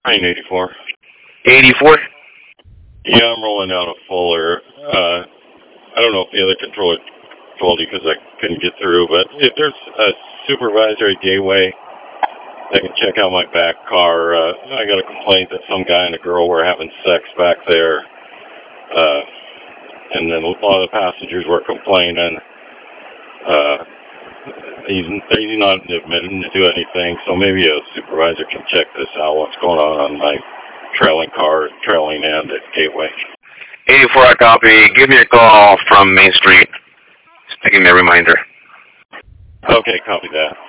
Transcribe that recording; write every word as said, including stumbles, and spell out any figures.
Train eighty-four. eighty-four? Yeah, I'm rolling out a Fuller. Uh, I don't know if the other controller told you because I couldn't get through, but if there's a supervisory gateway that can check out my back car, uh, I got a complaint that some guy and a girl were having sex back there. Uh, and then a lot of the passengers were complaining. Uh, he's, he's not admitting to do anything, so maybe a supervisor can check this out, what's going on on my trailing car, trailing end at Gateway. eighty-four, I copy. Give me a call from Main Street. Just give me a reminder. Okay, copy that.